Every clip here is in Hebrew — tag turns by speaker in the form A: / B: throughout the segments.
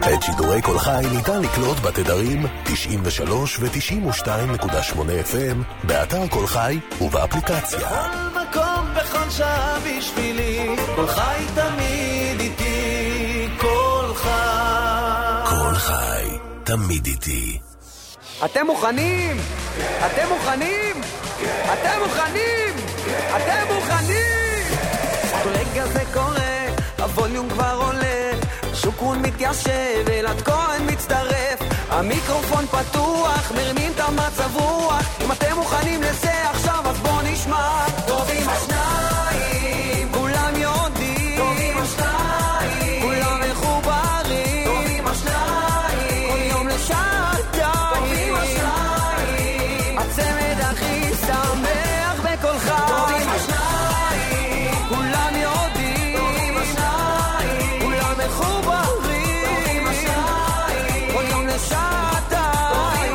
A: את שידורי כל חי ניתן לקלוט בתדרים 93 ו-92.8 FM, באתר כל חי ובאפליקציה.
B: בכל מקום, בכל שעה בשבילי, כל חי תמיד איתי, כל חי.
A: כל חי, תמיד איתי.
C: אתם מוכנים? אתם מוכנים? אתם מוכנים? אתם מוכנים? רגע זה קורה, הווליום כבר עולה, שוקרון מתיישב, אלעד כהן מצטרף, המיקרופון פתוח, מרימים את המצב רוח. אם אתם מוכנים לזה עכשיו אז בוא נשמע. טובים השניים, כולם יודעים, טובים השניים, כולם מחוברים, טובים השניים, כל יום לשעתיים, טובים השניים, הצמד הכי שמח בכל חי, טובים השניים, כולם יודעים, טובים השניים, כולם מחוברים, טובים השניים, כל יום לשעתיים,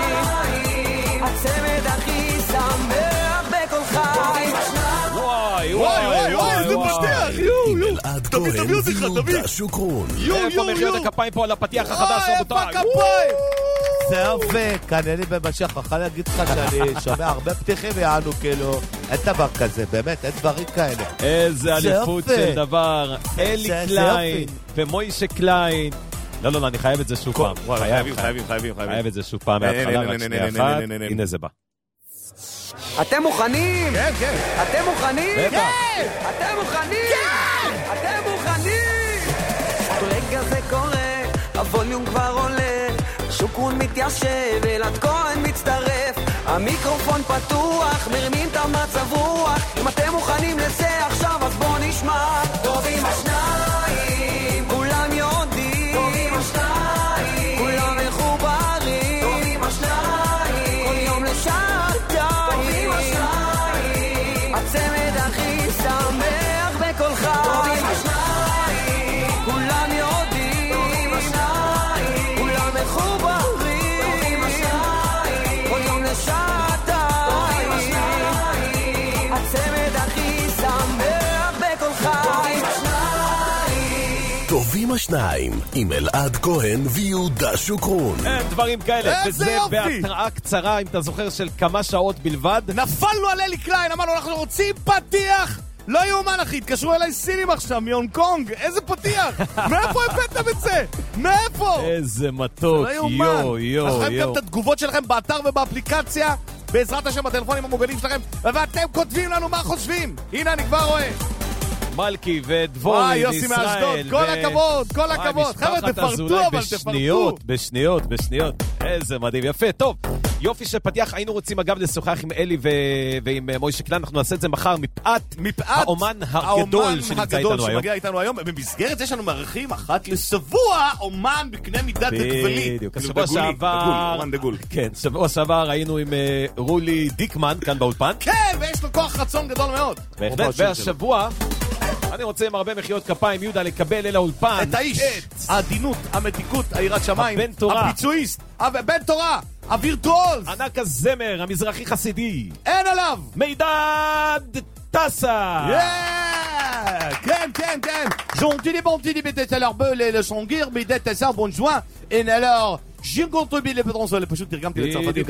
C: הצמד הכי שמח בכל חי.
D: וואי, זה פשטח, יו.
A: אלעד כהן ויהודה שוקרון.
D: איפה מחיאות הכפיים פה על הפתיח החדש, רבותיי?
E: איפה הכפיים? זה יפה, כאן אין לי במשך, יכול להגיד לך שאני שומע הרבה פתיחים יענו, כאילו, אין דבר כזה, באמת, אין דברים כאלה.
D: איזה אליפות של דבר, אלי קליין ומוישה קליין. לא, אני חייב את זה שוב פעם. חייב את זה שוב פעם מההתחלה, רק שנייה אחת. הנה זה בא.
C: אתם מוכנים?
E: כן.
C: אתם מוכנים?
E: בטח.
C: אתם מוכנים? אתם מוכנים? רגע זה קורה, הווליום כבר עולה, שוקרון מתיישב, אלעד כהן מצטרף, המיקרופון פתוח, מרימים את המצב רוח. אם אתם מוכנים לזה עכשיו אז בוא נשמע. טובים השניים, כולם יודעים, טובים השניים, כולם מחוברים, טובים השניים, כל יום לשעתיים, טובים השניים, הצמד הכי שמח בכל חי, טובים השניים, כולם יודעים, טובים השניים, כולם מחוברים, טובים השניים, כל יום לשעתיים, הצמד הכי שמח בכל חי.
A: טובים השניים, עם אלעד כהן ויהודה שוקרון.
D: אין דברים כאלה,
E: איזה
D: וזה
E: יופי.
D: בהתראה קצרה, אם אתה זוכר, של כמה שעות בלבד.
E: נפלנו על אלי קליין, אמרנו אנחנו רוצים פתיח. לא יאומן אחי, התקשרו אליי סינים עכשיו מיון קונג, איזה פתיח? מאיפה הבאתם את זה? מאיפה?
D: איזה מתוק,
E: לא יאומן.
D: יו.
E: אז חייב גם את התגובות שלכם באתר ובאפליקציה, בעזרת השם בטלפונים המוגנים שלכם, ואתם כותבים לנו מה חושבים. הנה אני כבר רואה.
D: מלכי ודבורי
E: וואי, יוסי
D: ישראל.
E: מאשדוד, כל הכבוד, כל הכבוד. חבר'ה, תפרטו, אבל תפרטו.
D: בשניות. איזה מדהים, יפה, טוב. יופי של פתיח, היינו רוצים אגב לשוחח עם אלי ועם מוישה קליין, אנחנו נעשה את זה מחר מפאת האומן הגדול שנמצא איתנו היום.
E: שמגיע איתנו היום. במסגרת זה יש לנו מארחים אחת לשבוע אומן בקנה מידה דגבלי.
D: בדיוק, השבוע שעבר...
E: אומן דגול.
D: כן, שבוע שעבר היינו עם רולי דיקמן כאן באולפן.
E: כן, ויש לו כוח רצון גדול מאוד.
D: בהחלט, והשבוע... אני רוצה עם הרבה מחיאות כפיים, יהודה, לקבל אל האולפן
E: את האיש, העדינות, המתיקות, היראת שמיים,
D: הבן תורה,
E: הביצועיסט, בן תורה, הווירטואוז,
D: ענק הזמר, המזרחי חסידי,
E: אין עליו,
D: מידד טסה.
E: כן. Gentil les bons petits bêtes à leur beuh, le songir, bêtes à ça, bon joint, et alors, j'ai contribué les pétrons sur les פשוט תרגמתי לצרפתית.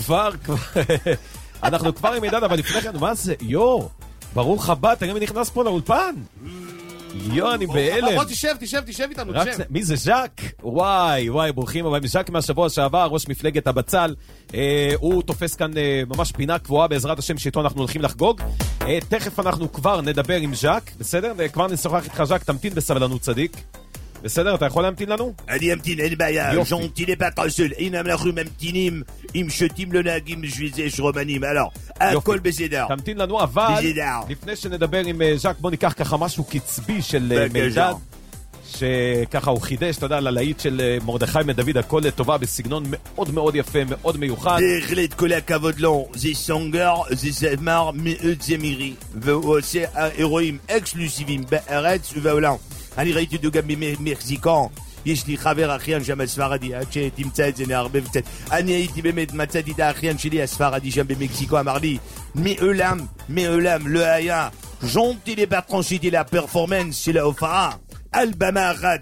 D: אנחנו כבר עם מידד, אבל לפני כן, מה זה? ברוך הבא, תראה מי נכנס פה לאולפן. אני בהלם.
E: בוא תשב איתנו, תשב.
D: מי זה? ז'ק? וואי, ברוכים הבאים. ז'ק מהשבוע שעבר, ראש מפלגת הבצל. הוא תופס כאן ממש פינה קבועה בעזרת השם שאיתו אנחנו הולכים לחגוג. תכף אנחנו כבר נדבר עם ז'ק, בסדר? וכבר נשוחח איתך ז'ק, תמתין בסבלנות צדיק. בסדר, אתה יכול להמתין לנו?
F: אני אמתין, אין בעיה, ז'ונטילי פטרסל, הנה אנחנו ממתינים עם שותים לו נהגים שוויזש רומנים, alors, הכל בסדר.
D: תמתין לנו, אבל לפני שנדבר עם ז'ק, בוא ניקח ככה משהו קצבי של מידד, שככה הוא חידש, אתה יודע, ללהיט של מרדכי מדוד, הכל לטובה, בסגנון מאוד מאוד יפה, מאוד מיוחד.
F: בהחלט, כל הכבוד לו, זה סונגר, זה זמר מאוד זמירי, והוא עושה אירועים אקסקלוסיביים בארץ ובעולם. אני ראיתי אותו גם במקסיקן, יש לי חבר אחיין שם הספרדי, עד שתמצא את זה נערבב קצת. אני הייתי באמת, מצאתי את האחיין שלי הספרדי שם במקסיקו, אמר לי, מעולם לא היה ז'ונטילי פטרסל של הפרפורמנס של ההופעה, על במה אחת,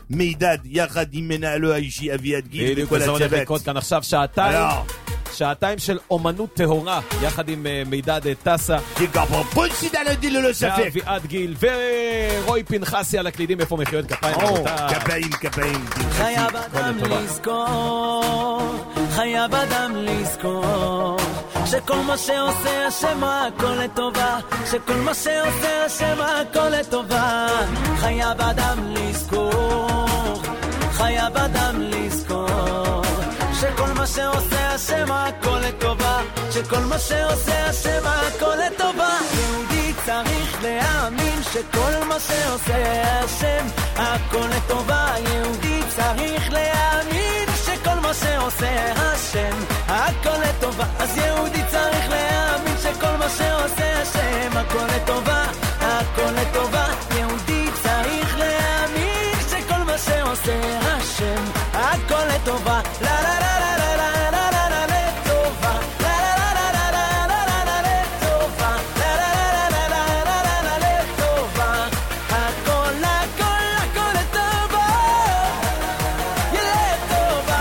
F: מידד יחד עם מנהלו האישי אביעד גיל
D: בדיוק,
F: וכל
D: וזה הולך
F: הצוות.
D: לקרות כאן עכשיו שעתיים של אומנות טהורה, יחד עם מידד טסה,
F: פולסי דלדי ללא ספק.
D: ואביעד גיל ורוי פנחסי על הקלידים. איפה מחיאות כפיים?
F: כפיים.
B: חייב אדם לזכור, חייב אדם לזכור, שכל מה שעושה השם הכל לטובה, שכל מה שעושה השם הכל לטובה. חייב אדם לזכור, חייב אדם לזכור, שכל מה שעושה השם הכל לטובה, שכל מה שעושה השם הכל לטובה. יהודי צריך להאמין שכל מה שעושה השם הכל לטובה. יהודי צריך להאמין שכל מה שעושה השם הכל לטובה. אז יהודי צריך להאמין שכל מה שעושה השם הכל לטובה, הכל לטובה. יהודי צריך להאמין שכל מה שעושה השם הכל לטובה. לה לה לה לה לה לה לה לה לה לטובה. לה לה לה לה לה לה לה לה לטובה. לה לה לה לה לה לה לה לה לטובה. הכל הכל הכל לטובה. לטובה.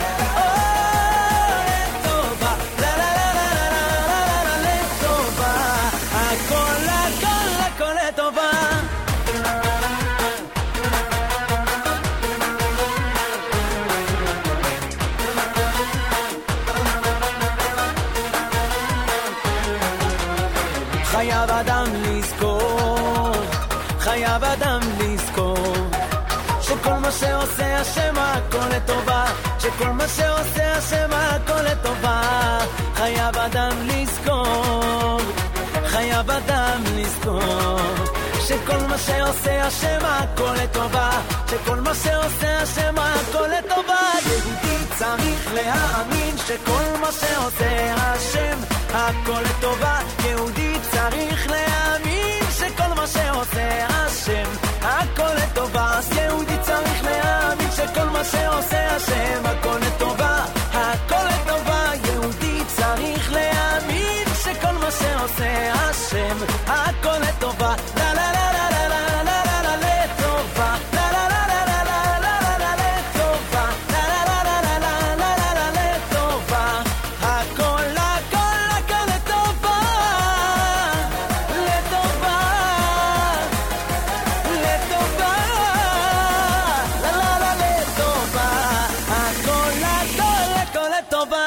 B: לטובה. לה לה לה לה לה לה לה לה לטובה. הכל הכל הכל לטובה. חייב אדם לזכור, חייב אדם לזכור, שכל מה שעושה השם הכל לטובה, שכל מה שעושה השם הכל לטובה. חייב אדם לזכור, חייב אדם לזכור, שכל מה שעושה השם הכל לטובה, שכל מה שעושה השם הכל לטובה. יהודי צריך להאמין שכל מה שעושה השם הכל לטובה. יהודי צריך להאמין שכל מה שעושה השם הכל לטובה. אז יהודי צריך להאמין שכל מה שעושה השם הכל לטובה, הכל לטובה. יהודי צריך להאמין שכל מה שעושה השם הכל לטובה. לה לה לה לה לה לה לה לה לטובה. לה לה לה לה לה לה לה לה לטובה. לה לה לה לה לה לה לה לה לטובה. הכל הכל הכל לטובה. לטובה. לטובה. לה לה לה לטובה. הכל הכל הכל לטובה.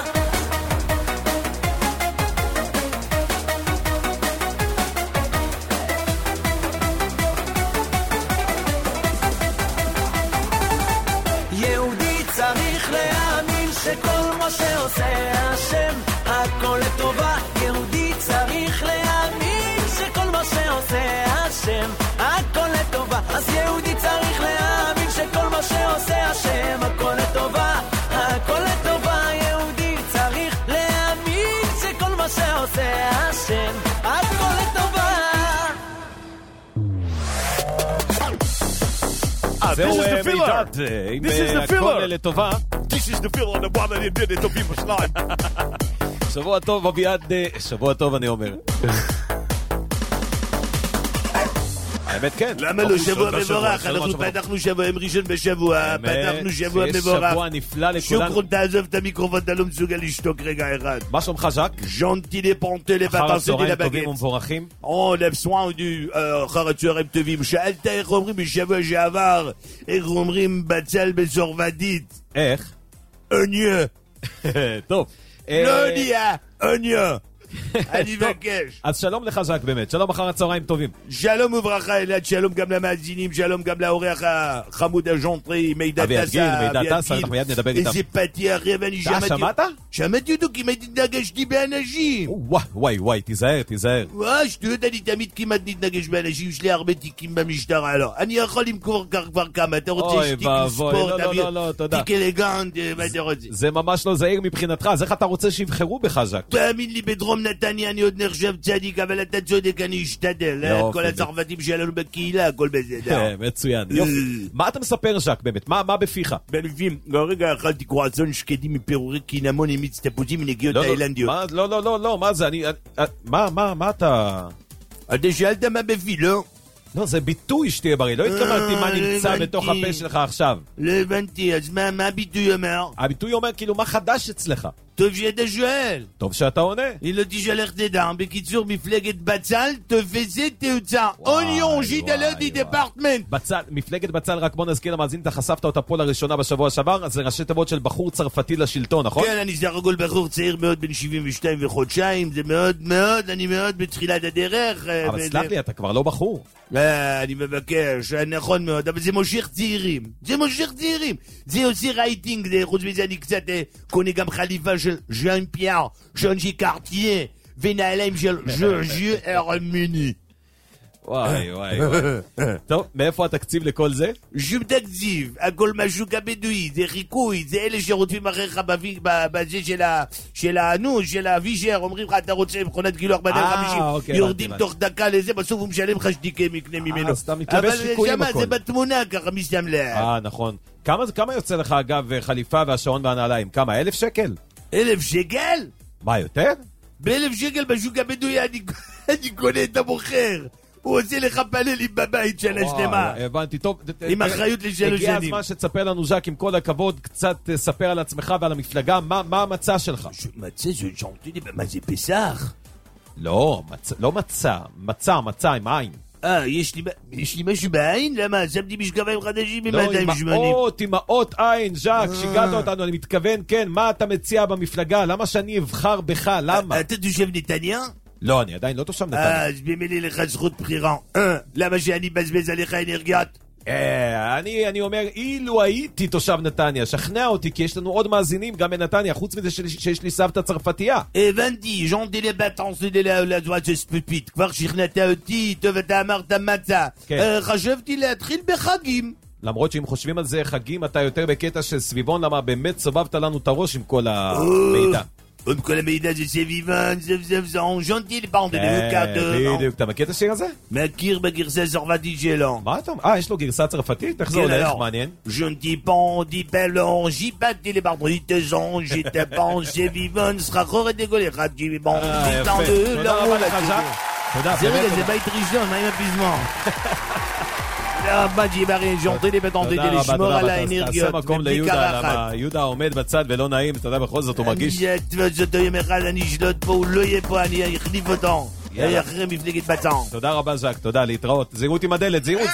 B: יהודי צריך להאמין שכל מה שעושה השם הכל לטובה. יהודי צריך להאמין שכל מה שעושה השם הכל לטובה. אז יהודי צריך להאמין שכל מה שעושה השם הכל לטובה, הכל לטובה. יהודי צריך להאמין שכל מה שעושה השם הכל לטובה.
D: זהו
E: This is the filler.
D: מידד, עם
E: This is the
D: הכל
E: filler.
D: לטובה.
E: This is the filler, the one that did it to people slime.
D: שבוע טוב אביעד, שבוע טוב אני אומר. האמת כן.
F: למה לא שבוע מבורך? אנחנו פתחנו שבוע עם ראשון בשבוע, פתחנו שבוע מבורך.
D: שבוע נפלא לכולנו.
F: שוקרון, תעזוב את המיקרופון, אתה לא מסוגל לשתוק רגע אחד.
D: מה שלומך ז'ק?
F: ז'נטי לפונטה
D: אחר
F: לבטנסה די
D: הצהריים
F: לבגט.
D: טובים ומבורכים.
F: או לבסואן אחר הצהריים טובים. שאלת איך אומרים בשבוע שעבר, איך אומרים בצל בצרפתית?
D: איך?
F: אוניו.
D: טוב.
F: לא יודע, אוניו. אני מבקש.
D: אז שלום לך ז'ק באמת, שלום אחר הצהריים טובים.
F: שלום וברכה אלעד, שלום גם למאזינים, שלום גם לאורח החמוד הז'נטרי, מידד
D: אביעד גיל,
F: טסה.
D: מידד טסה, אנחנו מיד נדבר איתם.
F: איזה פתיח, ואני
D: שמעת?
F: שמעתי אותו, כמעט התנגשתי באנשים.
D: וואי, תיזהר.
F: וואי, שטויות, אני תמיד כמעט נתנגש באנשים, יש לי הרבה תיקים במשטרה, לא. אני יכול למכור כבר כמה, אתה רוצה
D: אוי,
F: שתיק
D: ואבוי,
F: ספורט,
D: לא, תודה.
F: תיק אלגנט, מה אתה רוצה?
D: זה ממש לא זהיר מבחינתך, אז איך אתה רוצה שיבחרו בך ז'ק?
F: תאמין לי, בדרום נתניה אני עוד נחשב צדיק, אבל אתה צודק, אני אשתדל. כל הצרפתים שלנו בקהילה, הכל בסדר.
D: מצוין, יופי. מה אתה מספר ז'ק באמת? מה בפיך?
F: בלבים, רגע אכלתי קרואסון שקדים מפירורי קינמון עם מיץ תפוזים מנגיעות תאילנדיות.
D: לא, מה זה? מה אתה...
F: אתה שאלת מה בפי, לא?
D: לא, זה ביטוי שתהיה בריא, לא התכוונתי מה נמצא בתוך הפה שלך עכשיו.
F: לא הבנתי, אז מה הביטוי אומר?
D: הביטוי אומר כאילו מה חדש אצלך.
F: טוב שאתה שואל.
D: טוב שאתה עונה.
F: אם לא תשאל איך תדע, בקיצור מפלגת בצל תופסת תאוצה. אוניון, ז'ידלודי דפרטמנט.
D: בצל, מפלגת בצל, רק בוא נזכיר למאזין, אתה חשפת אותה פה לראשונה בשבוע שעבר, אז זה ראשי תיבות של בחור צרפתי לשלטון, נכון?
F: כן, אני סך הכל בחור צעיר מאוד בן 72 וחודשיים, זה מאוד מאוד, אני מאוד בתחילת הדרך.
D: אבל סלח לי, אתה כבר לא בחור.
F: אני מבקש, נכון מאוד, אבל זה מושך צעירים. זה מושך צעירים. זה עושה רייטינג, חוץ מזה אני קצת קונה גם חליפה של ז'אן פייר, ז'אנג'י קארטייה, ונעליים של ז'ורג'י ארמיני.
D: וואי. טוב, מאיפה התקציב לכל זה?
F: שום תקציב, הכל משהו כבדואי, זה חיקוי, זה אלה שרודפים אחריך בזה של הווישר, אומרים לך אתה רוצה מכונת גילוח 250, יורדים תוך דקה לזה, בסוף הוא משלם לך שתיקה מקנה ממנו.
D: אז אתה מתלבש חיקויים הכל.
F: אבל זה בתמונה ככה מסתמלח.
D: נכון. כמה יוצא לך אגב חליפה והשעון והנעליים? כמה? 1,000 שקל?
F: 1,000 שקל?
D: מה יותר?
F: ב1,000 שקל בשוק הבדואי אני קונה את המוכר. הוא עושה לך פאנלים בבית שנה שלמה.
D: הבנתי, טוב.
F: עם אחריות ל3 שנים.
D: הגיע הזמן שתספר לנו, ז'ק, עם כל הכבוד, קצת תספר על עצמך ועל המפלגה, מה המצע שלך?
F: מצע, מה זה פסח?
D: לא מצע, עם עין.
F: יש לי משהו בעין? למה? שמתי משקפיים חדשים ב-280.
D: לא, עם האות עין, ז'ק, שיגעת אותנו, אני מתכוון, כן, מה אתה מציע במפלגה? למה שאני אבחר בך? למה?
F: אתה תושב נתניה?
D: לא, אני עדיין לא תושב נתניה.
F: אז במילא לך זכות בחירה. למה שאני בזבז עליך אנרגיית?
D: אני אומר, אילו הייתי תושב נתניה, שכנע אותי, כי יש לנו עוד מאזינים גם בנתניה, חוץ מזה שיש לי סבתא צרפתייה.
F: הבנתי, ז'אן דה לבטנס דה לדואט ספפית, כבר שכנעת אותי, טוב אתה אמרת מצא. חשבתי להתחיל בחגים.
D: למרות שאם חושבים על זה חגים, אתה יותר בקטע של סביבון, למה באמת סובבת לנו את הראש עם כל המידע.
F: עם כל המידע זה סביבון, זה אנג'נטי לפעם בדיוק.
D: בדיוק, אתה מכיר את השיר הזה?
F: מכיר בגרסה הצרפתית שלו.
D: מה אתה אומר? יש לו גרסה צרפתית? איך זה הולך? מעניין.
F: ז'נטי פן, די פלון, ז'י פאטי לברדרית ז'ון, ז'י טפן, סביבון, סחחורת דגול אחד, ג'י בון,
D: יפה. תודה רבה לך, ז'ק. תודה.
F: זה רגע, זה בית ראשון, מה עם הפיזמון? תודה רבה, ג'י ברי, ז'נטי לבטנטי, לשמור על האנרגיות.
D: תעשה מקום ליהודה, למה יהודה עומד בצד ולא נעים, אתה יודע, בכל זאת הוא מרגיש...
F: אני אתפוס אותו יום אחד, אני אשלוט פה, הוא לא יהיה פה, אני אחליף אותו. אחרי מפלגת בצן.
D: תודה רבה, ז'ק, תודה, להתראות. זהירות עם הדלת, זהירות.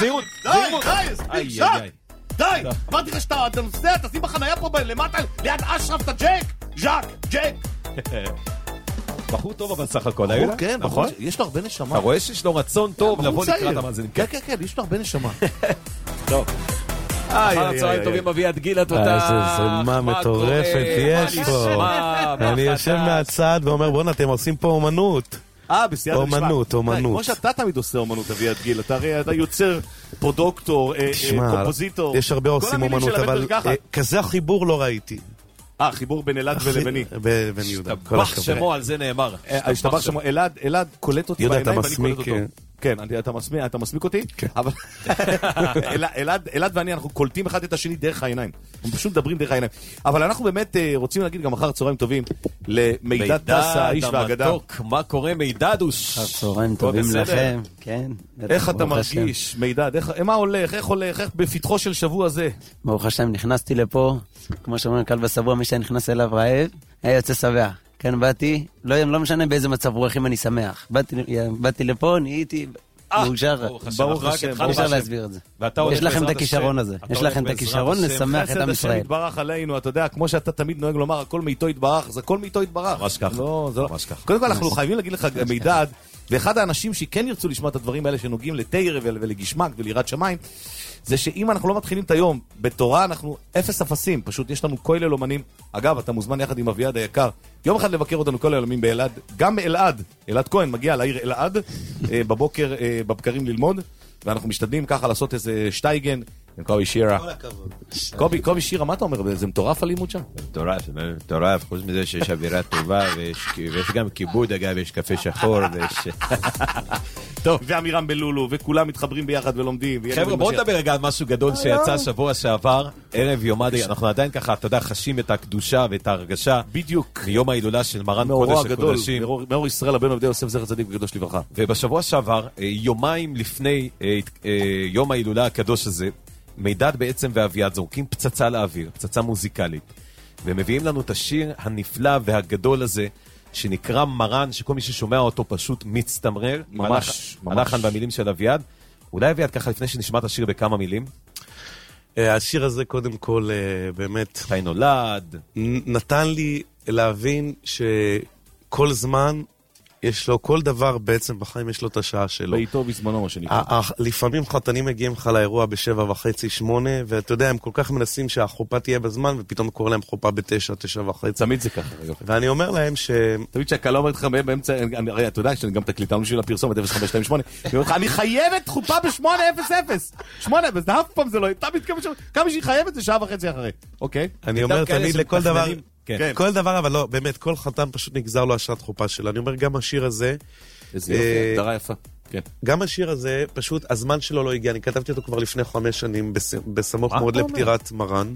E: די, אמרתי לך שאתה נוסע, תשים בחנייה פה למטה, ליד אשרף, אתה ג'ק.
D: בחור טוב אבל סך הכל, היו לה?
E: כן, נכון. יש לו הרבה נשמה.
D: אתה רואה שיש לו רצון טוב לבוא לקראת המאזינים.
E: כן, יש לו הרבה נשמה.
D: טוב. אחר הצהריים טובים אביעד גילה, תודה.
G: איזה זרימה מטורפת יש פה. אני יושב מהצד ואומר, בוא'נה, אתם עושים פה אומנות.
E: בסייעת המשפט.
G: אומנות.
E: כמו שאתה תמיד עושה אומנות, אביעד גיל, אתה יוצר פרודוקטור, קומפוזיטור.
G: יש הרבה עושים אומנות, אבל כזה החיבור לא ראיתי.
E: חיבור בין אלעד ולבני.
G: בן יהודה.
D: השתבח שמו, על זה נאמר.
E: השתבח שמו, אלעד קולט אותי בעיניים ואני קולט אותו. כן, אתה מסמיק אותי?
G: כן.
E: אבל אלעד ואני, אנחנו קולטים אחד את השני דרך העיניים. אנחנו פשוט מדברים דרך העיניים. אבל אנחנו באמת רוצים להגיד גם אחר צהריים טובים למידד טסה, האיש והאגדה.
D: מה קורה מידדוש?
H: אחר צהריים טובים לכם. כן.
E: איך אתה מרגיש, מידד? מה הולך? איך בפתחו של שבוע זה?
H: ברוך השם, נכנסתי לפה, כמו שאומרים, קל בסבוע, מי שנכנס אליו רעב, היה יוצא שבע. כן, באתי, לא משנה באיזה מצב רוח אם אני שמח. באתי לפה, נהייתי מאושר.
E: ברוך השם.
H: אפשר להסביר את זה. יש לכם את הכישרון הזה. יש לכם את הכישרון לשמח את עם ישראל.
E: חסד יתברך עלינו, אתה יודע, כמו שאתה תמיד נוהג לומר, הכל מאיתו יתברך, זה הכל מאיתו יתברך.
D: ממש ככה.
E: קודם כל אנחנו חייבים להגיד לך מידד, ואחד האנשים שכן ירצו לשמוע את הדברים האלה שנוגעים לתיר ולגשמק וליראת שמיים, זה שאם אנחנו לא מתחילים את היום בתורה, אנחנו אפס אפסים, פשוט יש לנו כולל אומנים. אגב, אתה מוזמן יחד עם אביעד היקר, יום אחד לבקר אותנו כולל אומנים באלעד, גם באלעד, אלעד כהן מגיע לעיר אלעד, בבוקר בבקרים ללמוד, ואנחנו משתדלים ככה לעשות איזה שטייגן, עם קובי שירה. קובי שירה, מה אתה אומר? זה מטורף הלימוד שם?
I: מטורף, חוץ מזה שיש אווירה טובה, ויש גם כיבוד, אגב, יש קפה שחור,
D: טוב.
E: ואמירם בלולו, וכולם מתחברים ביחד ולומדים.
D: חבר'ה, בואו נדבר רגע על משהו גדול שיצא שבוע שעבר, ערב יום הדין, אנחנו עדיין ככה, אתה יודע, חשים את הקדושה ואת ההרגשה.
E: בדיוק.
D: מיום ההילולה של מרן קודש הקודשים.
E: מאור ישראל הבן עובדי יוסף זכר צדיק וקדוש לברכה.
D: ובשבוע שעבר, יומיים לפני יום ההילולה הקדוש הזה, מידד בעצם ואביעד זורקים פצצה לאוויר, פצצה מוזיקלית, ומביאים לנו את השיר הנפלא והגדול הזה, שנקרא מרן, שכל מי ששומע אותו פשוט מצטמרר.
E: ממש.
D: הלחן במילים של אביעד. אולי אביעד ככה לפני שנשמע את השיר בכמה מילים.
G: השיר הזה קודם כל באמת
D: מתי נולד.
G: נתן לי להבין שכל זמן יש לו, כל דבר בעצם בחיים יש לו את השעה שלו.
E: בעיתו בזמנו מה שנקרא.
G: לפעמים חתנים מגיעים לך לאירוע ב7:30, 8, ואתה יודע, הם כל כך מנסים שהחופה תהיה בזמן, ופתאום קורא להם חופה ב9, 9:30.
E: תמיד זה ככה.
G: ואני אומר להם
E: תמיד שהקלה אומרת לך באמצע, הרי אתה יודע, שאני גם תקליטנו בשביל הפרסומת, 0528, אני חייבת חופה ב8:00. 8, וזה אף פעם זה לא, תמיד כמה שהיא חייבת זה 1.5 אחרי. אוקיי?
G: אני אומר תמיד לכל דבר, כל דבר, אבל לא, באמת, כל חתן פשוט נגזר לו השעת חופה שלו. אני אומר, גם השיר הזה...
E: איזה יופי, הגדרה יפה.
G: גם השיר הזה, פשוט, הזמן שלו לא הגיע. אני כתבתי אותו כבר לפני 5 שנים, בסמוך מאוד לפטירת מרן.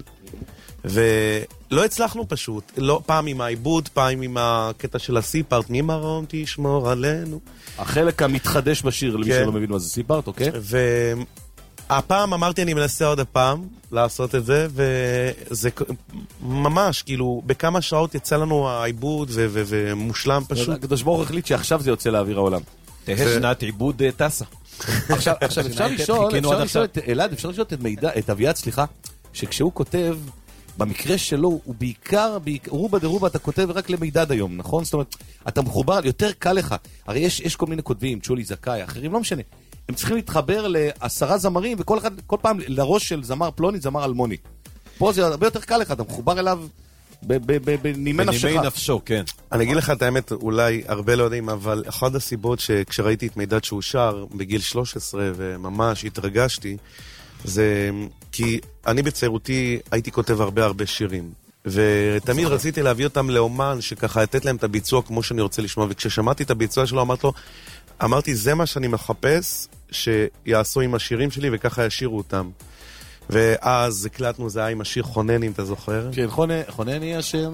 G: ולא הצלחנו פשוט. פעם עם העיבוד, פעם עם הקטע של הסיפארט, ממרום תשמור עלינו.
E: החלק המתחדש בשיר, למי שלא מבין מה זה סיפארט, אוקיי?
G: הפעם אמרתי אני מנסה עוד הפעם לעשות את זה, וזה ממש, כאילו, בכמה שעות יצא לנו העיבוד ומושלם פשוט.
E: הקדוש ברוך הוא החליט שעכשיו זה יוצא לאוויר העולם.
D: תהיה שנת עיבוד טסה.
E: עכשיו אפשר לשאול את אלעד, אפשר לשאול את אביעד, סליחה, שכשהוא כותב, במקרה שלו, הוא בעיקר, רובה דרובה, אתה כותב רק למידד היום, נכון? זאת אומרת, אתה מחובר, יותר קל לך. הרי יש כל מיני כותבים, צ'ולי זכאי, אחרים, לא משנה. הם צריכים להתחבר ל10 זמרים, וכל אחד, כל פעם לראש של זמר פלוני, זמר אלמוני. פה זה הרבה יותר קל לך, אתה מחובר אליו בנימי נפשך.
D: בנימי נפשו, כן.
G: אני אגיד לך את האמת, אולי הרבה לא יודעים, אבל אחת הסיבות שכשראיתי את מידד שהוא שר בגיל 13, וממש התרגשתי, זה כי אני בצעירותי הייתי כותב הרבה שירים. ותמיד רציתי להביא אותם לאומן, שככה לתת להם את הביצוע כמו שאני רוצה לשמוע, וכששמעתי את הביצוע שלו, אמרתי, זה מה שאני מחפש שיעשו עם השירים שלי, וככה ישירו אותם. ואז הקלטנו, זה היה עם השיר חונני, אם אתה זוכר.
E: כן, חונני השיר.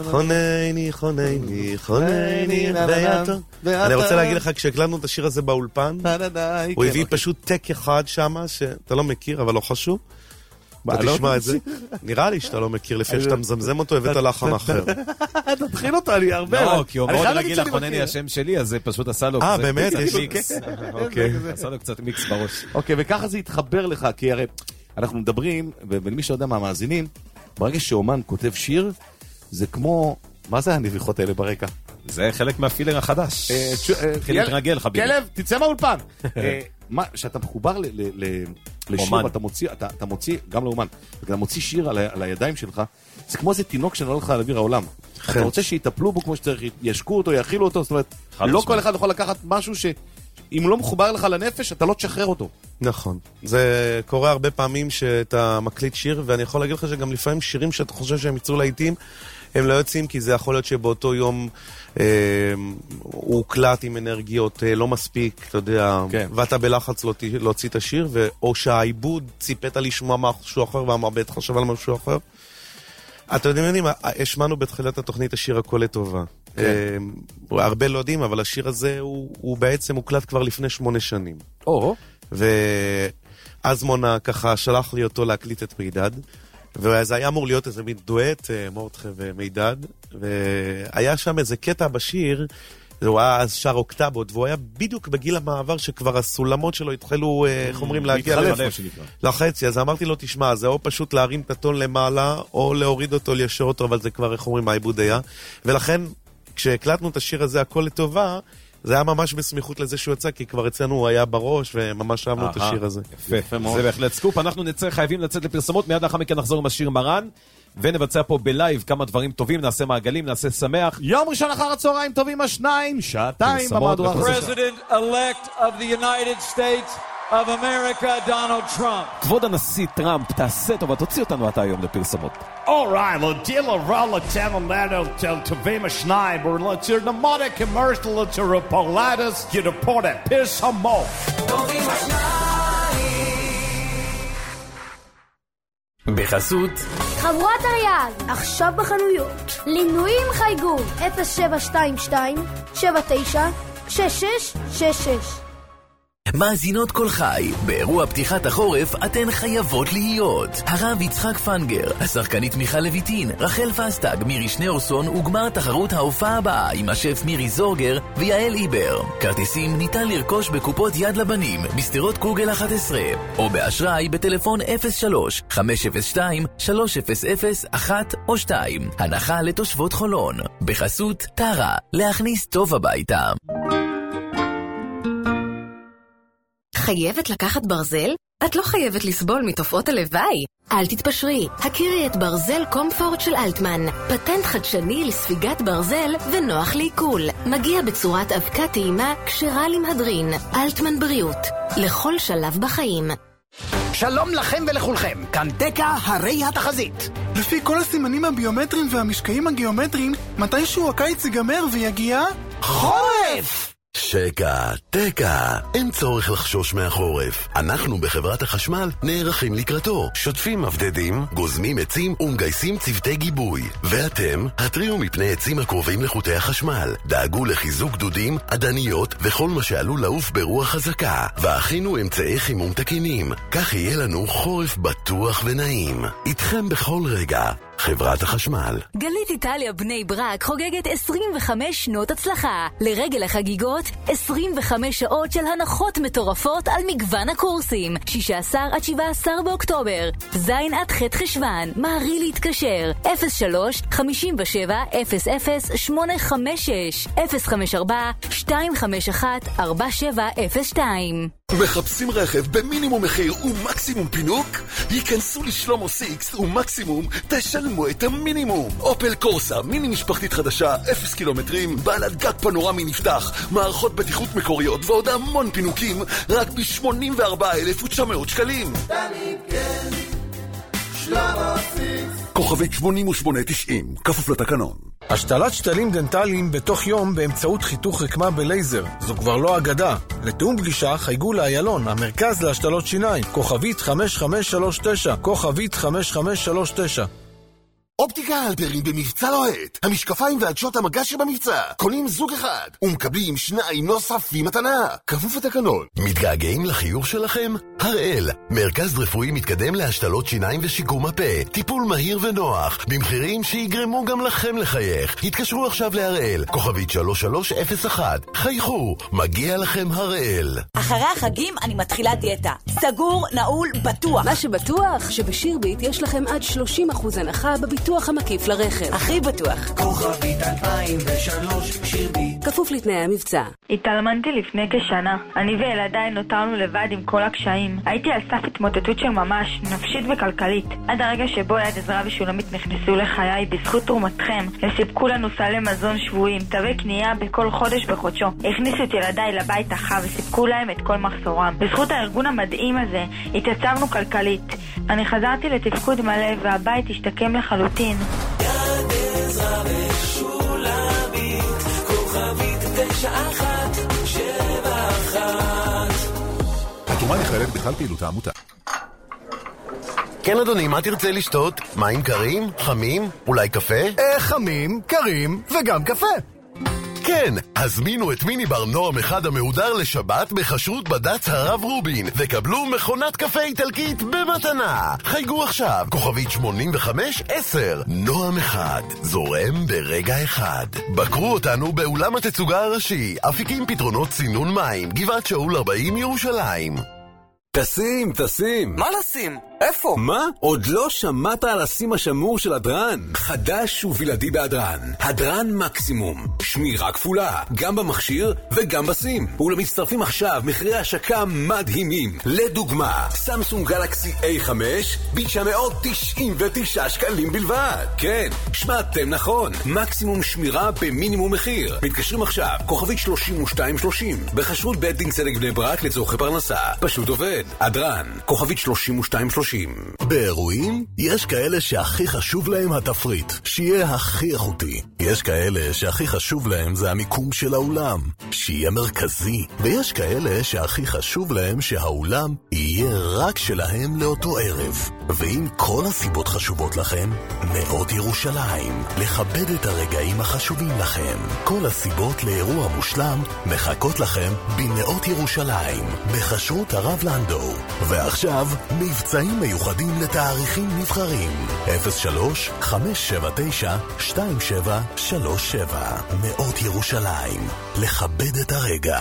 G: חונני, אני רוצה להגיד לך, כשהקלטנו את השיר הזה באולפן, הוא הביא פשוט טק אחד שם, שאתה לא מכיר, אבל לא חשוב. אתה תשמע את זה. נראה לי שאתה לא מכיר, לפי שאתה מזמזם אותו, הבאת לחן אחר.
E: תתחיל אותו, אני הרבה.
D: לא, כי הוא מאוד רגיל לחונני השם שלי, אז זה פשוט עשה לו
G: באמת?
D: מיקס. עשה לו קצת מיקס בראש.
E: אוקיי, וככה זה יתחבר לך, כי הרי אנחנו מדברים, ולמי שיודע מהמאזינים, ברגע שאומן כותב שיר, זה כמו... מה זה הנביחות האלה ברקע?
D: זה חלק מהפילר החדש. התחיל להתרגל, חביבי.
E: כלב, תצא מהאולפן. שאתה מחובר לשיר, אתה מוציא, גם לאומן, אתה מוציא שיר על הידיים שלך, זה כמו איזה תינוק שנולד לך על אוויר העולם. אתה רוצה שיטפלו בו כמו שצריך, ישקו אותו, יאכילו אותו, זאת אומרת, לא כל אחד יכול לקחת משהו שאם לא מחובר לך לנפש, אתה לא תשחרר אותו.
G: נכון. זה קורה הרבה פעמים שאתה מקליט שיר, ואני יכול להגיד לך שגם לפעמים שירים שאתה חושב שהם יצאו לעיתים, הם לא יוצאים, כי זה יכול להיות שבאותו יום הוא הוקלט עם אנרגיות לא מספיק, אתה יודע, ואתה בלחץ להוציא את השיר, או שהעיבוד ציפית לשמוע משהו אחר, והמרבט חשב על משהו אחר. אתם יודעים, השמענו בתחילת התוכנית השיר הכל לטובה. הרבה לא יודעים, אבל השיר הזה הוא בעצם הוקלט כבר לפני 8 שנים. ואז מונה ככה שלח לי אותו להקליט את מידד, וזה היה אמור להיות איזה מין דואט, מורדכה ומידד, והיה שם איזה קטע בשיר, הוא היה אז שר אוקטבות, והוא היה בדיוק בגיל המעבר שכבר הסולמות שלו התחלו, איך אומרים, להגיע לחצי, אז אמרתי לו, תשמע, זה או פשוט להרים את הטון למעלה, או להוריד אותו, ליישר אותו, אבל זה כבר, איך אומרים, העיבוד היה, ולכן, כשהקלטנו את השיר הזה, הכל לטובה, זה היה ממש בסמיכות לזה שהוא יצא, כי כבר אצלנו הוא היה בראש, וממש אהבנו את השיר הזה.
D: יפה מאוד. זה בהחלט סקופ. אנחנו חייבים לצאת לפרסומות, מיד לאחר מכן נחזור עם השיר מרן, ונבצע פה בלייב כמה דברים טובים, נעשה מעגלים, נעשה שמח.
E: יום ראשון אחר הצהריים טובים 2, שעתיים במהדורה החדשה.
J: President-elect of the United States
B: of America, Donald Trump.
D: כבוד הנשיא טראמפ, תעשה טובה, תוציא אותנו אתה היום לפרסומות.
J: All right, Ladilla Rala Tanalado Tel Tavema Schneiber, let's hear the Mata commercial to Rapolatus, get a port at Pissamo.
A: בחסות
K: חבורת אריאל, עכשיו בחנויות. לינויים חייגו 0722-79-6666.
A: מאזינות כל חי, באירוע פתיחת החורף אתן חייבות להיות. הרב יצחק פנגר, השחקנית מיכל לויטין, רחל פסטג, מירי שניאורסון וגמר תחרות ההופעה הבאה עם השף מירי זורגר ויעל איבר. כרטיסים ניתן לרכוש בקופות יד לבנים, בסתירות קוגל 11, או באשראי בטלפון 03-502-300-1 או 2. הנחה לתושבות חולון. בחסות טרה, להכניס טוב הביתה.
L: חייבת לקחת ברזל? את לא חייבת לסבול מתופעות הלוואי. אל תתפשרי, הכירי את ברזל קומפורט של אלטמן. פטנט חדשני לספיגת ברזל ונוח לעיכול. מגיע בצורת אבקה טעימה כשרה למהדרין. אלטמן בריאות, לכל שלב בחיים.
M: שלום לכם ולכולכם, כאן דקה הרי התחזית.
N: לפי כל הסימנים הביומטריים והמשקעים הגיאומטריים, מתישהו הקיץ ייגמר ויגיע
M: חורף!
A: שקע, תקע, אין צורך לחשוש מהחורף. אנחנו בחברת החשמל נערכים לקראתו. שוטפים מבדדים, גוזמים עצים ומגייסים צוותי גיבוי. ואתם, התריעו מפני עצים הקרובים לחוטי החשמל. דאגו לחיזוק גדודים, עדניות וכל מה שעלול לעוף ברוח חזקה. והכינו אמצעי חימום תקינים. כך יהיה לנו חורף בטוח ונעים. איתכם בכל רגע. חברת החשמל.
O: גלית איטליה בני ברק חוגגת 25 שנות הצלחה. לרגל החגיגות, 25 שעות של הנחות מטורפות על מגוון הקורסים. 16 עד 17 באוקטובר. זין עד ח' חשבן. מהרי להתקשר. 03-57-00-856 054-251-4702.
P: מחפשים רכב במינימום מחיר ומקסימום פינוק? היכנסו לשלומו סיקס ומקסימום תשלמו את המינימום. אופל קורסה, מיני משפחתית חדשה, 0 קילומטרים, בעלת גג פנורמי נפתח, מערכות בטיחות מקוריות ועוד המון פינוקים, רק ב-84,900 שקלים.
Q: תמיד כן, שלומו סיקס.
P: כוכבית 8890, כפוף לתקנון.
R: השתלת שתלים דנטליים בתוך יום באמצעות חיתוך רקמה בלייזר. זו כבר לא אגדה. לתאום פגישה חייגו לאיילון, המרכז להשתלות שיניים. כוכבית 5539, כוכבית 5539.
P: אופטיקה אלפרין במבצע לוהט. המשקפיים ועדשות המגע שבמבצע. קונים זוג אחד ומקבלים 2 נוספים מתנה. כפוף לתקנון.
A: מתגעגעים לחיוך שלכם? הראל, מרכז רפואי מתקדם להשתלות שיניים ושיקום הפה. טיפול מהיר ונוח, במחירים שיגרמו גם לכם לחייך. התקשרו עכשיו להראל, כוכבית 3301. חייכו, מגיע לכם הראל.
S: אחרי החגים אני מתחילה דיאטה. סגור, נעול, בטוח.
T: מה שבטוח, שבשירביט יש לכם עד 30% הנחה בביטוח המקיף לרכב.
S: הכי בטוח.
B: כוכבית 2003 שירביט.
T: כפוף לתנאי המבצע.
U: התאלמנתי לפני כשנה. אני וילדיי נותרנו לבד עם כל הקשיים. הייתי על סף התמוטטות של ממש, נפשית וכלכלית. עד הרגע שבו יד עזרא ושולמית נכנסו לחיי בזכות תרומתכם. הם סיפקו לנו סלי מזון שבועים, תווי קנייה בכל חודש בחודשו. הכניסו את ילדיי לבית החם וסיפקו להם את כל מחסורם. בזכות הארגון המדהים הזה, התייצבנו כלכלית. אני חזרתי לתפקוד מלא והבית השתקם לחלוטין.
B: יד עזרא ושולמית, כוכבית 9171.
V: התרומה נכללת בכלל פעילות העמותה.
A: כן אדוני, מה תרצה לשתות? מים קרים? חמים? אולי קפה?
V: חמים, קרים וגם קפה.
A: כן, הזמינו את מיני בר נועם אחד המהודר לשבת בחשרות בד"ץ הרב רובין וקבלו מכונת קפה איטלקית במתנה. חייגו עכשיו, כוכבית 8510. נועם אחד, זורם ברגע אחד. בקרו אותנו באולם התצוגה הראשי, אפיקים פתרונות צינון מים, גבעת שאול 40 ירושלים.
V: תשים.
W: מה לשים?
C: איפה? מה? עוד לא שמעת על הסים השמור של הדרן? חדש ובלעדי בהדרן. הדרן מקסימום. שמירה כפולה, גם במכשיר וגם בסים. ולמצטרפים עכשיו מחירי השקה מדהימים. לדוגמה, סמסונג גלקסי A5 ב-999 שקלים בלבד. כן, שמעתם נכון. מקסימום שמירה במינימום מחיר. מתקשרים עכשיו, כוכבית 3230. בחשרות בית דין צדק בני ברק לצורכי פרנסה. פשוט עובד. הדרן, כוכבית 3230.
A: באירועים יש כאלה שהכי חשוב להם התפריט, שיהיה הכי איכותי. יש כאלה שהכי חשוב להם זה המיקום של האולם, שיהיה מרכזי. ויש כאלה שהכי חשוב להם שהאולם יהיה רק שלהם לאותו ערב. ואם כל הסיבות חשובות לכם, נאות ירושלים, לכבד את הרגעים החשובים לכם. כל הסיבות לאירוע מושלם מחכות לכם בנאות ירושלים, בחשרות הרב לנדו. ועכשיו מבצעים מיוחדים לתאריכים נבחרים. 03-579-2737. נאות ירושלים, לכבד את הרגע.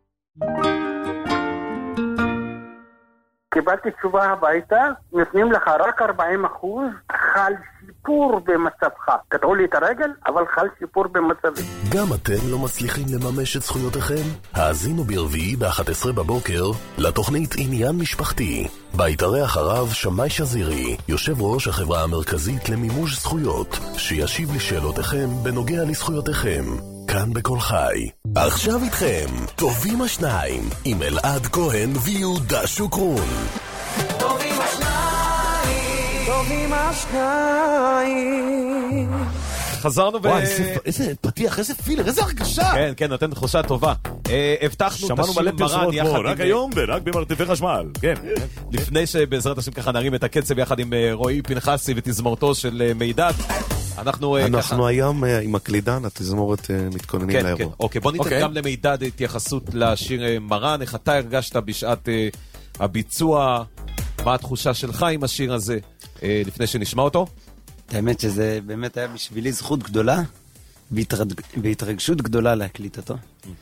F: קיבלתי תשובה הביתה, נותנים לך רק 40%, חל שיפור במצבך. קטעו לי את הרגל, אבל חל שיפור במצבי.
A: גם אתם לא מצליחים לממש את זכויותיכם? האזינו ברביעי ב-11 בבוקר לתוכנית עניין משפחתי. בהתארח הרב שמאי שזירי, יושב ראש החברה המרכזית למימוש זכויות, שישיב לשאלותיכם בנוגע לזכויותיכם. כאן בכל חי. עכשיו איתכם, טובים השניים, עם אלעד כהן ויהודה שוקרון.
B: טובים השניים, טובים השניים.
D: חזרנו
E: וואי, איזה פתיח, איזה פילר, איזה הרגשה.
D: כן, כן, נותן תחושה טובה. הבטחנו את השיר מרן יחד עם...
E: רק היום ורק במרתפי חשמל, כן.
D: לפני שבעזרת השם ככה נרים את הקצב יחד עם רועי פנחסי ותזמורתו של מידד. אנחנו
G: היום עם הקלידן, התזמורת מתכוננים לאירוע.
D: אוקיי, בוא ניתן גם למידד התייחסות לשיר מרן. איך אתה הרגשת בשעת הביצוע? מה התחושה שלך עם השיר הזה לפני שנשמע אותו?
H: האמת שזה באמת היה בשבילי זכות גדולה והתרגשות גדולה להקליט אותו.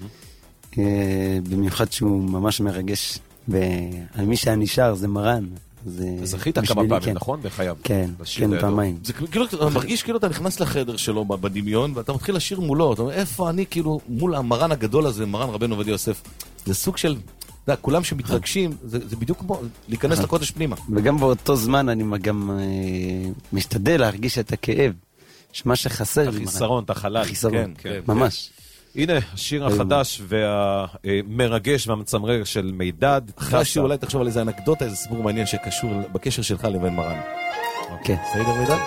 H: במיוחד שהוא ממש מרגש. ועל מי שהיה נשאר זה מרן.
D: זכית כמה פעמים, נכון? בחייו.
H: כן, כן, פעמיים.
E: זה כאילו, אתה מרגיש כאילו אתה נכנס לחדר שלו בדמיון, ואתה מתחיל לשיר מולו, אתה אומר, איפה אני כאילו מול המרן הגדול הזה, מרן רבנו עובדיה יוסף. זה סוג של, כולם שמתרגשים, זה בדיוק כמו להיכנס לקודש פנימה.
H: וגם באותו זמן אני גם משתדל להרגיש את הכאב, שמה שחסר.
D: החיסרון, את החלל.
H: החיסרון, ממש.
D: הנה, השיר החדש והמרגש והמצמרר של מידד.
E: אחרי השיר אולי תחשוב על איזה אנקדוטה, איזה סיפור מעניין שקשור בקשר שלך לבין מרן.
H: כן.
E: בסדר מידד?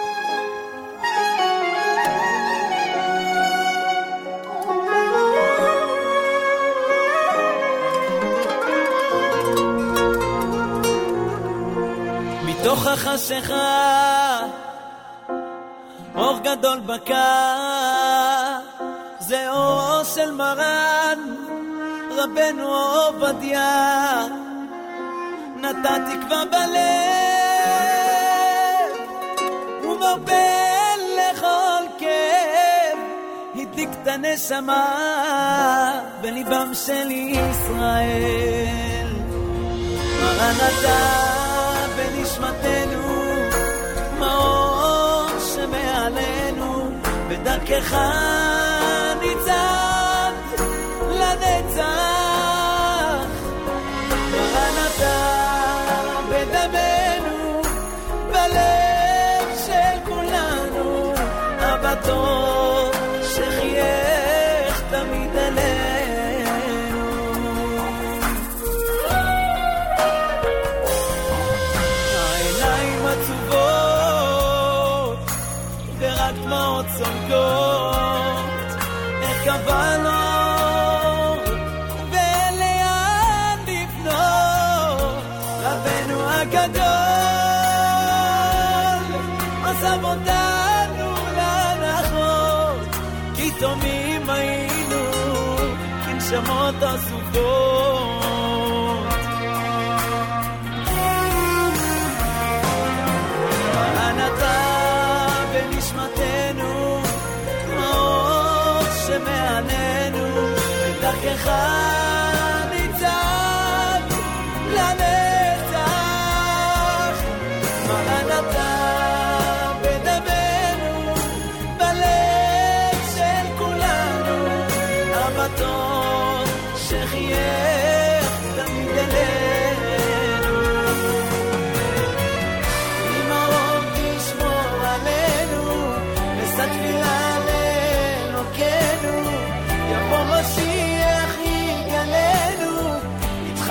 B: מתוך החשיכה אור גדול בקר, זה אור של מרן רבנו עובדיה, נתן תקווה בלב ומרפא לכל כאב, הדליק את הנשמה בליבם של ישראל. מרן אתה בנשמתנו, מאור שמעלינו, בדרכך ניצב לנצח. מרן אתה בדמנו, בלב של כולנו, אבא טוב שחייך תמיד אלינו. העיניים עצובות ורק דמעות צונקות, איך קבענו ולאן לפנות. רבנו הגדול עזב אותנו להנחות, כי תומים היינו כנשמות עזובות. אתה בנשמתנו, מאור שמעלינו, בדרכך ניצב לנצח.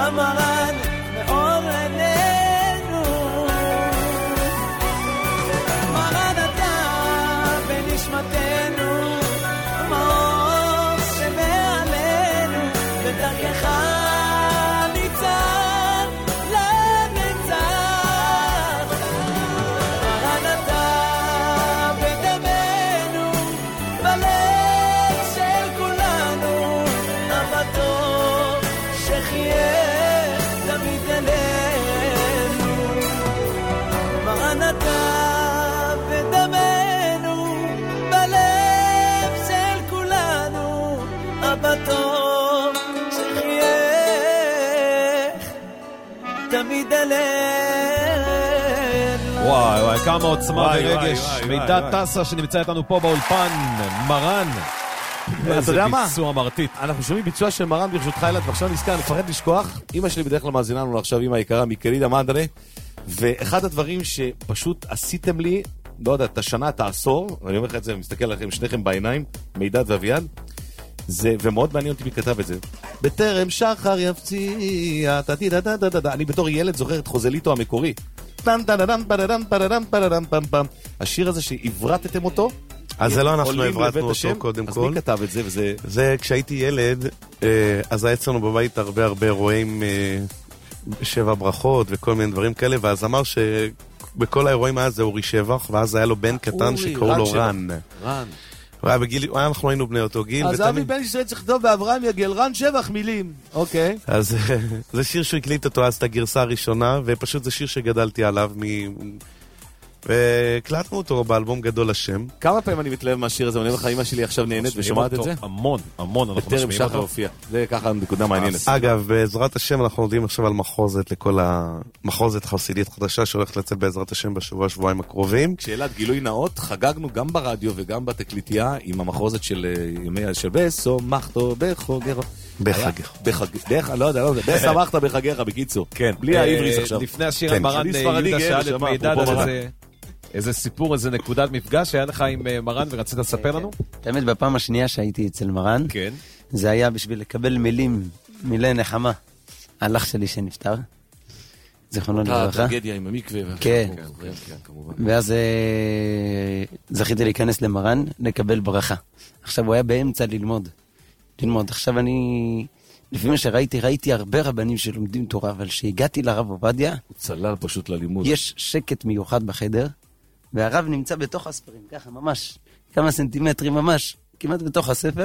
B: המרן מאור עינינו. מרן אתה בנשמתנו, מאור שמעלינו, בדרכך ניצן לנצח. מרן אתה בדמנו, בלב של כולנו, אבתו שחיה תמיד אלינו. מרן אתה בדמנו, בלב של כולנו, אבתו שחיה תמיד אלינו.
D: וואי וואי, כמה עוצמה ורגש. מידע טסה שנמצא איתנו פה באולפן, מרן. איזה ביצוע מרטיט.
E: אנחנו שומעים ביצוע של מרן ברשותך אלעד, ועכשיו נזכר, נפרד לשכוח, אמא שלי בדרך כלל מאזינה לנו עכשיו, אמא יקרה מקרידה מנדנה, ואחד הדברים שפשוט עשיתם לי, לא יודע, את השנה, את העשור, אני אומר לך את זה, מסתכל עליכם שניכם בעיניים, מידד ואביעד, זה, ומאוד מעניין אותי מי כתב את זה. בטרם שחר יפציע, אני בתור ילד זוכר את חוזליטו המקורי. השיר הזה שהברטתם אותו,
G: אז זה לא אנחנו הברטנו אותו קודם כל.
E: אז מי כתב את זה?
G: זה כשהייתי ילד, אז היה אצלנו בבית הרבה אירועים, 7 ברכות וכל מיני דברים כאלה, ואז אמר שבכל האירועים היה זה אורי שבח, ואז היה לו בן קטן שקראו לו רן. אנחנו היינו בני אותו גיל.
E: אז אבי בן ישראל צריך לכתוב באברהם יגל, רן שבח מילים. אוקיי.
G: אז זה שיר שהוא הקליט אותו אז את הגרסה הראשונה, ופשוט זה שיר שגדלתי עליו והקלטנו אותו באלבום גדול השם.
E: כמה פעמים אני מתלהב מהשיר הזה? אני אומר לך, אמא שלי עכשיו נהנית ושומעת את זה?
D: המון, אנחנו
E: בטרם שחר הופיע. זה ככה נקודה מעניינת.
G: אגב, בעזרת השם אנחנו עובדים עכשיו על מחוזת לכל המחוזת חסידית חדשה שהולכת לצאת בעזרת השם בשבוע-שבועיים הקרובים.
E: כשאלעד גילוי נאות, חגגנו גם ברדיו וגם בתקליטייה עם המחוזת של ימי של בסו, מחתו, בחוגר. בחגר. לא יודע, בסמכת בחגר, בקיצור.
D: כן.
E: בלי העבריס עכשיו.
D: לפני השיר המרן יהודה שאל את מידד איזה סיפור, איזה נקודת מפגש שהיה לך עם מרן ורצית לספר לנו?
H: תמיד בפעם השנייה שהייתי אצל מרן, זה היה בשביל לקבל מילי נחמה על אח שלי שנפטר. זכרונו לברכה.
E: הטרגדיה עם המקווה.
H: כן. ואז זכיתי להיכנס למרן, לקבל ברכה. עכשיו הוא היה באמצע ללמוד. עכשיו אני, לפי מה ראיתי הרבה רבנים שלומדים תורה, אבל שהגעתי לרב עובדיה,
E: הוא צלל פשוט ללימוד.
H: יש שקט מיוחד בחדר, והרב נמצא בתוך הספרים, ככה ממש, כמה סנטימטרים ממש, כמעט בתוך הספר.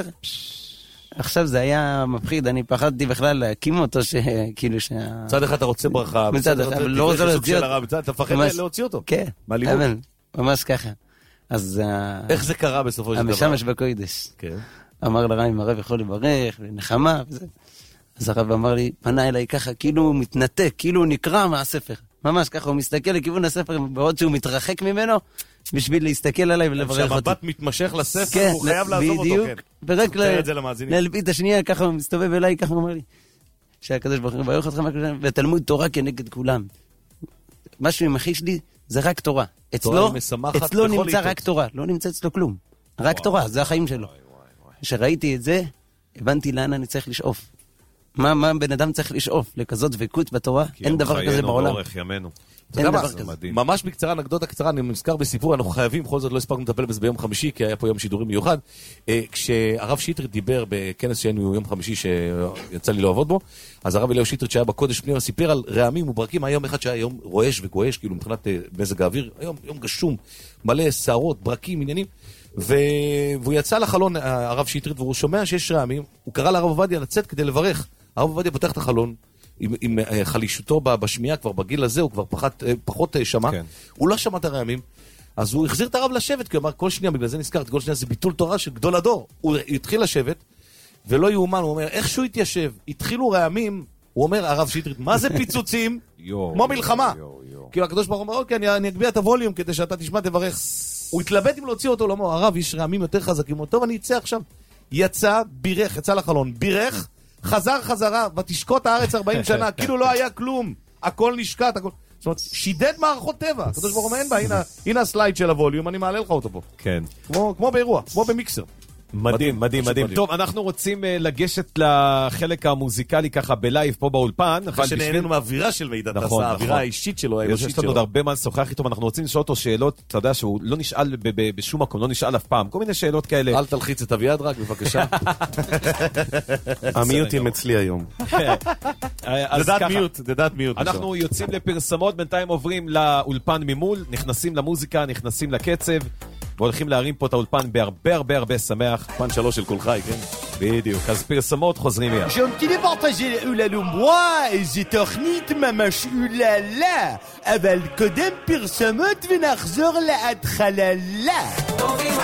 H: עכשיו זה היה מפחיד, אני פחדתי בכלל להקים אותו, כאילו
E: מצד אחד אתה רוצה ברכה,
H: מצד אחד, אבל לא רוצה להוציא אותו.
E: אתה מפחד להוציא אותו.
H: כן, אבל ממש ככה. אז
E: איך זה קרה בסופו של דבר?
H: המשמש בקודש.
E: כן.
H: אמר לרב אם הרב יכול לברך, ונחמה, וזה. אז הרב אמר לי, פנה אליי ככה, כאילו הוא מתנתק, כאילו הוא נקרא מהספר. ממש ככה, הוא מסתכל לכיוון הספר, בעוד שהוא מתרחק ממנו, בשביל להסתכל עליי ולברך אותי.
E: שהמבט מתמשך לספר, הוא חייב לעזוב אותו, כן.
H: ורק להלפיד את השנייה, ככה הוא מסתובב אליי, ככה הוא אומר לי, שהקדוש ברוך הוא יברך אותך, ותלמוד תורה כנגד כולם. משהו ממחיש לי, זה רק תורה. אצלו נמצא רק תורה, לא נמצא אצלו כלום. רק תורה, זה החיים שלו. כשראיתי את זה, הבנתי לאן אני צריך לשאוף. מה בן אדם צריך לשאוף? לכזאת דבקות בתורה? אין דבר כזה בעולם. אין דבר כזה.
E: ממש בקצרה, אנקדוטה קצרה, אני נזכר בסיפור, אנחנו חייבים, בכל זאת לא הספקנו לטפל בזה ביום חמישי, כי היה פה יום שידורים מיוחד. כשהרב שטרית דיבר בכנס שהיינו יום חמישי שיצא לי לעבוד בו, אז הרב אליהו שטרית שהיה בקודש פנימה סיפר על רעמים וברקים, היה יום אחד שהיה יום רועש וגועש, כאילו מבחינת מזג האוויר, היום יום גשום, מלא שערות, ברקים, עניינים. והוא יצא לחלון, הרב שטרית, והוא שומע שיש רעמים, הוא קרא לרב עובדיה לצאת כדי לברך. הרב עובדיה פותח את החלון, עם חלישותו בשמיעה, כבר בגיל הזה, הוא כבר פחות שמע. הוא לא שמע את הרעמים, אז הוא החזיר את הרב לשבת, כי הוא אמר, כל שנייה, בגלל זה נזכרתי, כל שנייה זה ביטול תורה של גדול הדור. הוא התחיל לשבת, ולא יאומן, הוא אומר, איך שהוא התיישב, התחילו רעמים, הוא אומר, הרב שטרית, מה זה פיצוצים? כמו מלחמה. כאילו הקדוש ברוך הוא אומר, אוקיי, אני אגביה את הווליום כדי שאתה תשמע תברך. הוא התלבט אם להוציא אותו, לא אומר, הרב, יש רעמים יותר חזקים, טוב, אני אצא עכשיו. יצא, בירך, יצא לחלון, בירך, חזר חזרה, ותשקוט הארץ 40 שנה, כאילו לא היה כלום, הכל נשקט, הכל... זאת אומרת, שידד מערכות טבע, הקדוש ברוך הוא אומר, אין בה, הנה הסלייד של הווליום, אני מעלה לך אותו פה.
D: כן.
E: כמו באירוע, כמו במיקסר.
D: מדהים, מדהים, מדהים. טוב, אנחנו רוצים לגשת לחלק המוזיקלי ככה בלייב פה באולפן.
E: אחרי שנהנינו מהאווירה של מידע טסה, האווירה האישית שלו, האנושית
D: יש לנו עוד הרבה מה לשוחח איתו, אנחנו רוצים לשאול אותו שאלות, אתה יודע שהוא לא נשאל בשום מקום, לא נשאל אף פעם, כל מיני שאלות כאלה.
E: אל תלחיץ את אביעד רק, בבקשה.
G: המיוטים אצלי היום.
E: זה דעת מיוט.
D: אנחנו יוצאים לפרסמות, בינתיים עוברים לאולפן ממול, נכנסים למוזיקה, נכנסים לקצב, והולכים להרים פה את האולפן בהרבה הרבה הרבה שמח.
E: פן 3 של כל חי, כן?
D: בדיוק, אז פרסמות חוזרים מיד.
I: j'aime לפרטאג'י אוללו מואה, זו תוכנית ממש אוללה, אבל קודם פרסמות ונחזור להתחלה. טובים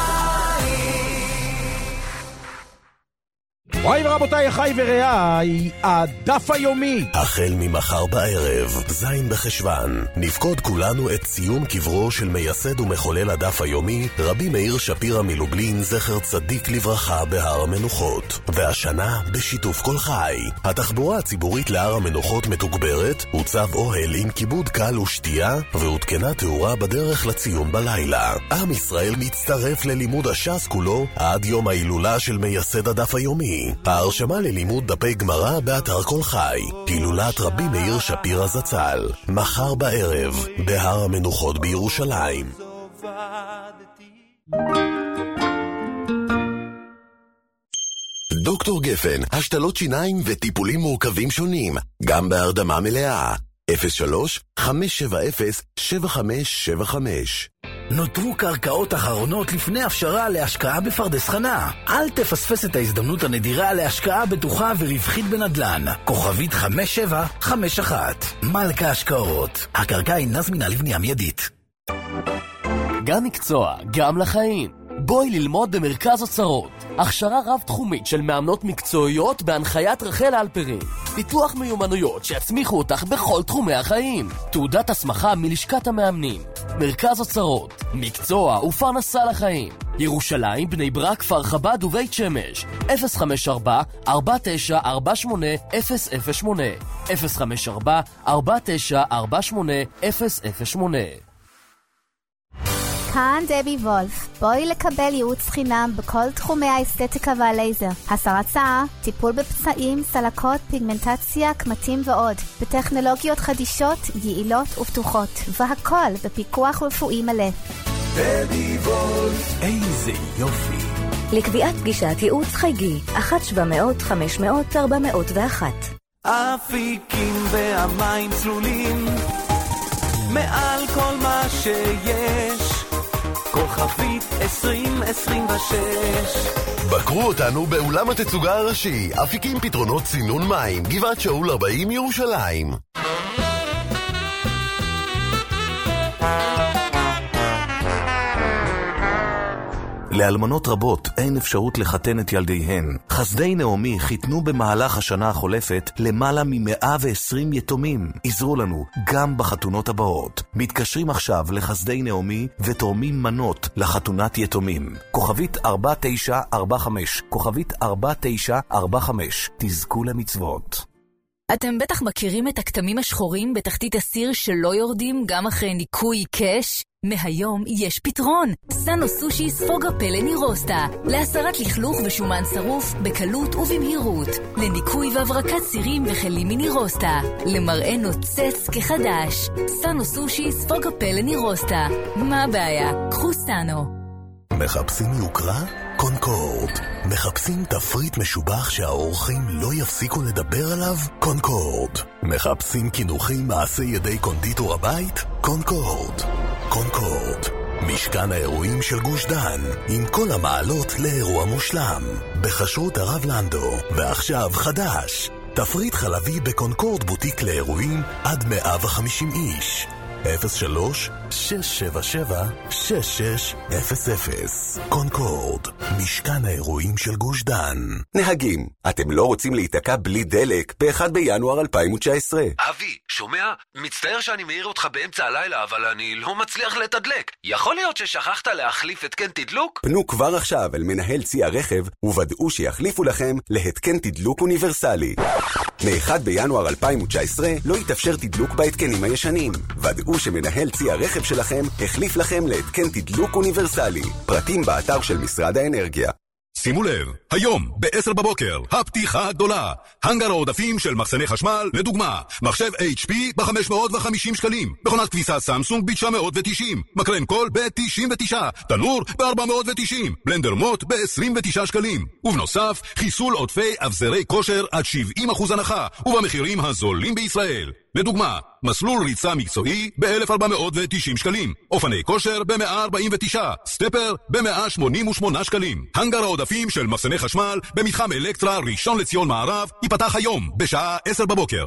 V: וואי ורבותיי, אחי ורעי, הדף היומי.
A: החל ממחר בערב, זין בחשוון, נפקוד כולנו את ציון קברו של מייסד ומחולל הדף היומי, רבי מאיר שפירא מלובלין, זכר צדיק לברכה, בהר המנוחות. והשנה, בשיתוף כל חי, התחבורה הציבורית להר המנוחות מתוגברת, הוצב אוהל עם כיבוד קל ושתייה, והותקנה תאורה בדרך לציון בלילה. עם ישראל מצטרף ללימוד הש"ס כולו, עד יום ההילולה של מייסד הדף היומי. ההרשמה ללימוד דפי גמרא באתר כל חי, הילולת רבי מאיר שפירא זצ"ל, מחר בערב, בהר המנוחות בירושלים. דוקטור גפן, השתלות שיניים וטיפולים מורכבים שונים, גם בהרדמה מלאה. 03-570-7575.
M: נותרו קרקעות אחרונות לפני הפשרה להשקעה בפרדס חנה. אל תפספס את ההזדמנות הנדירה להשקעה בטוחה ורווחית בנדל"ן. כוכבית 5751. מלכה השקעות. הקרקע אינה זמינה לבנייה מיידית.
J: גם מקצוע, גם לחיים. בואי ללמוד במרכז אוצרות. הכשרה רב-תחומית של מאמנות מקצועיות בהנחיית רחל אלפרין. פיתוח מיומנויות שיצמיחו אותך בכל תחומי החיים. תעודת הסמכה מלשכת המאמנים. מרכז אוצרות. מקצוע ופרנסה לחיים. ירושלים, בני ברק, כפר חב"ד ובית שמש. 054-4948-008. 054-4948-008.
W: כאן דבי וולף. בואי לקבל ייעוץ חינם בכל תחומי האסתטיקה והלייזר. הסרת שיער, טיפול בפצעים, סלקות, פיגמנטציה, קמטים ועוד. בטכנולוגיות חדישות, יעילות ופתוחות. והכל בפיקוח רפואי מלא.
V: דבי וולף.
O: איזה יופי. לקביעת פגישת ייעוץ חייגי 1-700-500-401.
B: אפיקים והמים צלולים מעל כל מה שיש, כוכבית 2026.
A: בקרו אותנו באולם התצוגה הראשי, אפיקים פתרונות צינון מים, גבעת שאול 40 ירושלים.
E: לאלמנות רבות אין אפשרות לחתן את ילדיהן. חסדי נעמי חיתנו במהלך השנה החולפת למעלה מ-120 יתומים. עזרו לנו גם בחתונות הבאות. מתקשרים עכשיו לחסדי נעמי ותורמים מנות לחתונת יתומים. כוכבית 4945, כוכבית 4945, תזכו למצוות.
O: אתם בטח מכירים את הכתמים השחורים בתחתית הסיר שלא יורדים גם אחרי ניקוי קש? מהיום יש פתרון. סאנו סושי ספוג הפלא נירוסטה. להסרת לכלוך ושומן שרוף בקלות ובמהירות. לניקוי והברקת סירים וכלים מנירוסטה. למראה נוצץ כחדש. סאנו סושי ספוג הפלא נירוסטה. מה הבעיה? קחו סאנו.
A: מחפשים יוקרה? קונקורד. מחפשים תפריט משובח שהאורחים לא יפסיקו לדבר עליו? קונקורד. מחפשים כינוחים מעשי ידי קונדיטור הבית? קונקורד. קונקורד. משכן האירועים של גוש דן, עם כל המעלות לאירוע מושלם. בחשרות הרב לנדו, ועכשיו חדש. תפריט חלבי בקונקורד בוטיק לאירועים עד 150 איש. 03-677-6600. קונקורד, משכן האירועים של גוש דן.
C: נהגים, אתם לא רוצים להיתקע בלי דלק ב-1 בינואר 2019.
X: אבי, שומע? מצטער שאני מעיר אותך באמצע הלילה, אבל אני לא מצליח לתדלק. יכול להיות ששכחת להחליף התקן תדלוק?
C: פנו כבר עכשיו אל מנהל צי הרכב וודאו שיחליפו לכם להתקן תדלוק אוניברסלי. מ-1 בינואר 2019 לא יתאפשר תדלוק בהתקנים הישנים. ודאו שמנהל צי הרכב שלכם החליף לכם להתקן תדלוק אוניברסלי. פרטים באתר של משרד האנרגיה.
K: שימו לב, היום ב-10 בבוקר, הפתיחה הגדולה. הנגר העודפים של מחסני חשמל, לדוגמה, מחשב HP ב-550 שקלים, מכונת כביסה סמסונג ב-990, מקרן קול ב-99, תנור ב-490, בלנדר מוט ב-29 שקלים. ובנוסף, חיסול עודפי אבזרי כושר עד 70% הנחה, ובמחירים הזולים בישראל. לדוגמה, מסלול ריצה מקצועי ב-1490 שקלים, אופני כושר ב-149, סטפר ב-188 שקלים. הנגר העודפים של מחסני חשמל במתחם אלקטרה ראשון לציון מערב ייפתח היום בשעה 10 בבוקר.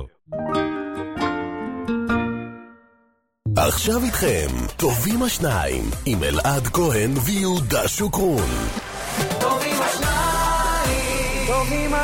A: עכשיו איתכם, טובים השניים, עם אלעד כהן ויהודה שוקרון.
B: טובים השניים, טובים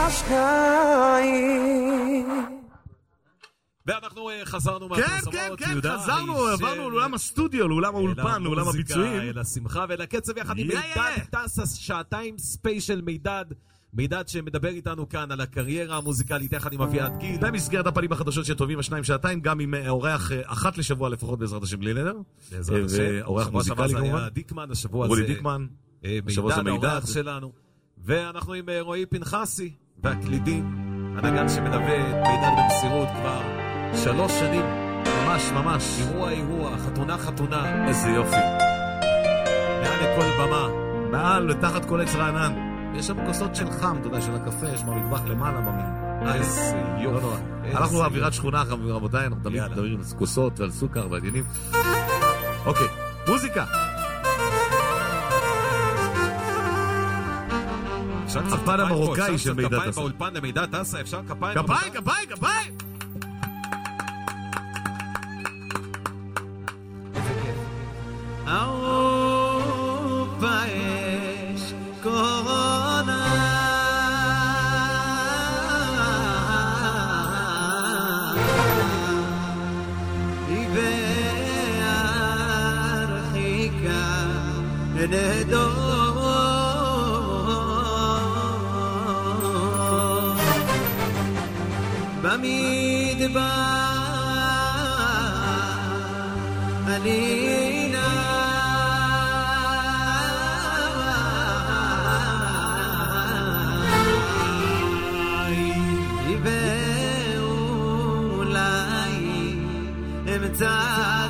B: השניים.
D: ואנחנו חזרנו
E: כן, חזרנו, עברנו לאולם הסטודיו, לאולם האולפן, לאולם הביצועים.
D: אל השמחה ואל הקצב יחד עם מידד טסה, שעתיים ספיישל מידד שמדבר איתנו כאן על הקריירה המוזיקלית יחד עם אביעד גיל.
E: במסגרת הפנים החדשות שטובים השניים שעתיים, גם עם אורח אחת לשבוע לפחות בעזרת השם בלי נדר.
D: בעזרת השם.
E: ואורח מוזיקלי כמובן.
D: דיקמן, השבוע הזה.
E: רולי דיקמן.
D: מידד, האורח שלנו. ואנחנו עם רועי פנחסי והקלידים, הנגן שמלווה את מידד במסירות כבר 3 שנים.
E: ממש.
D: אירוע, חתונה.
E: איזה יופי.
D: מעל לכל במה.
E: מעל, תחת כל עץ רענן. יש שם כוסות של חם, אתה יודע, של הקפה, יש מטבח למעלה במין.
D: איזה יופי.
E: אנחנו באווירת שכונה, רבותיי, אנחנו תמיד מדברים על כוסות ועל סוכר ועניינים. אוקיי, מוזיקה. הפן המרוקאי של מידד טסה.
D: כפיים באולפן למידד טסה, אפשר כפיים?
E: כפיים!
B: אהובה יש קורונה היא והרחיקה נדור במדבר אני ואולי אמצא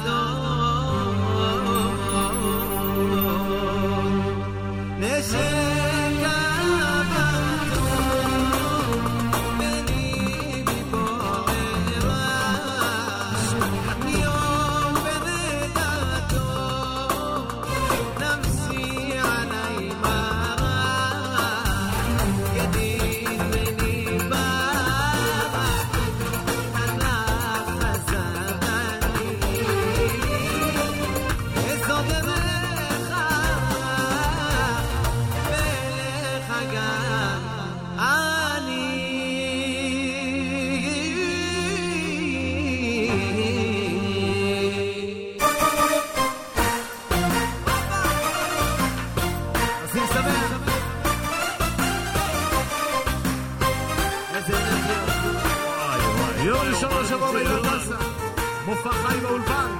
E: מופע חי באולפן.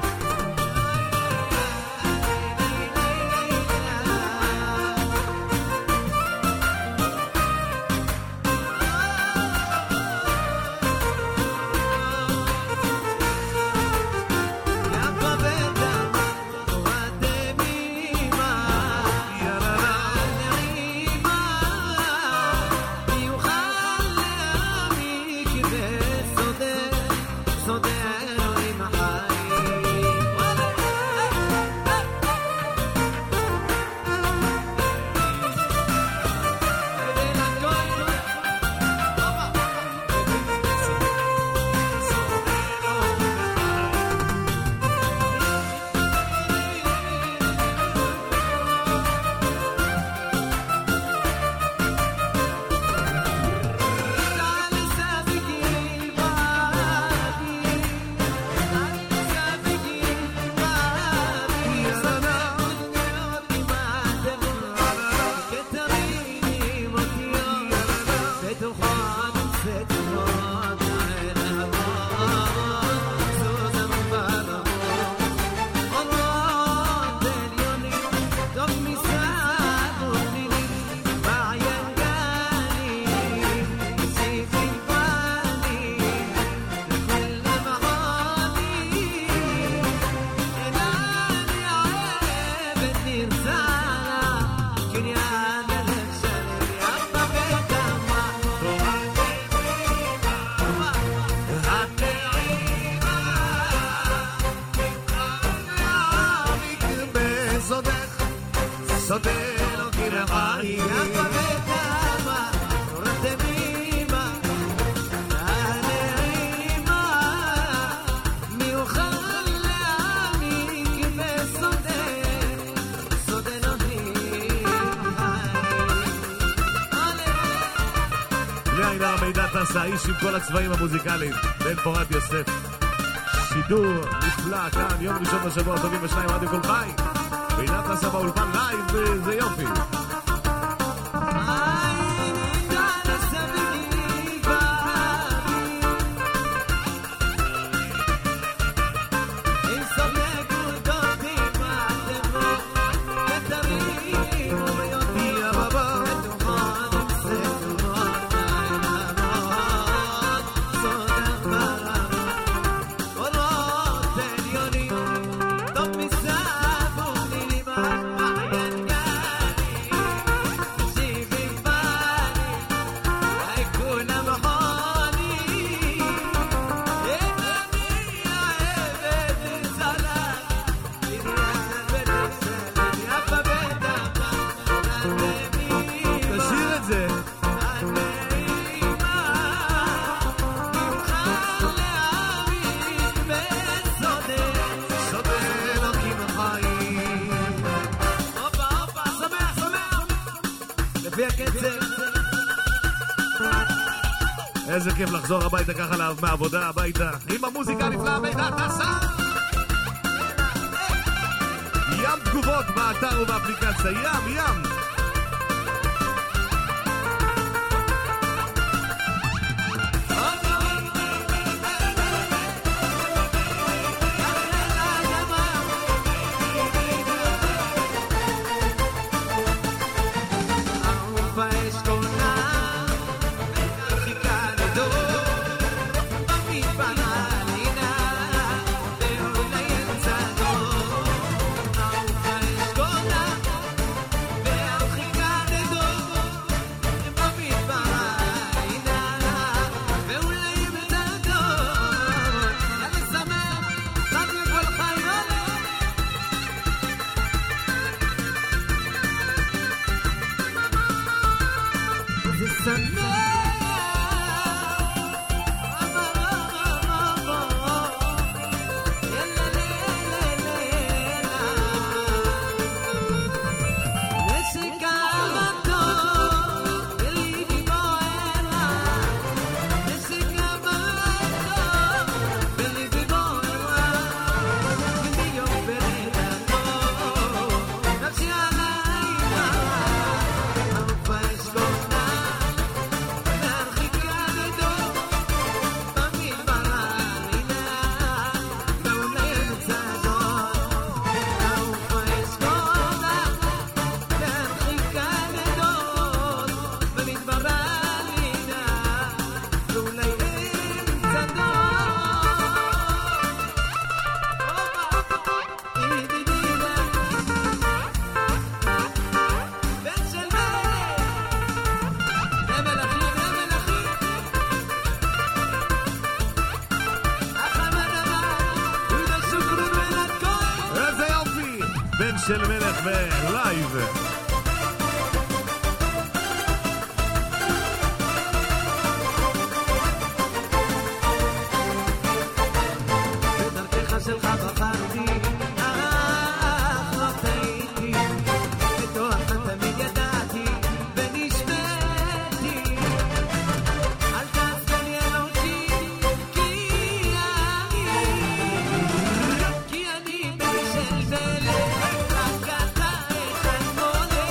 B: סודה אלוהים החיים
L: האיש עם כל הצבעים המוזיקליים, בן פורת יוסף. שידור נפלא כאן, יום ראשון בשבוע, טובים ושניים רדיו כל חי. ועידת נסה באולפן לייב, זה יופי. איזה כיף לחזור הביתה ככה מהעבודה הביתה עם המוזיקה הנפלאה בעידת נסה. ים תגובות באתר ובאפליקציה, ים של מלך ולייב.
B: בדרכך שלך בחרתי, לא טעיתי, בתוך תמיד ידעתי ונשמעתי, אל תעזבני אלוהי, כי אני בשל מלך, רק אתה אחד מולך,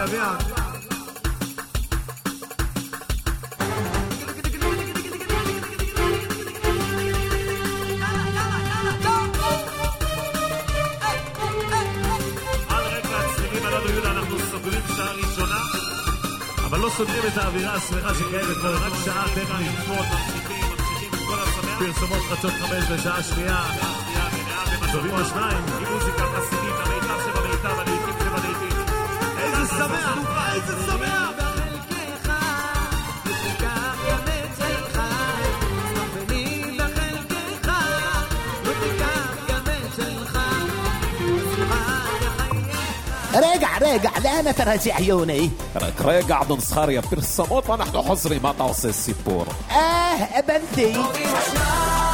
L: לוויין. אבל לא סוגרים את האווירה השמחה שקיימת כבר רק שעה טכנית. ממשיכים את כל השמח. פרסומות חדשות 5 בשעה שנייה. טובים או שניים, עם מוזיקה חסידית, המיטב שבמיטב, הלעיתים שבלעיתים. איזה שמח! איזה שמח!
I: רגע, לאן אתה רצה עיוני?
D: רק רגע, אדון זכריה, פרסמות ואנחנו חוזרים, מה אתה עושה סיפור?
I: הבנתי.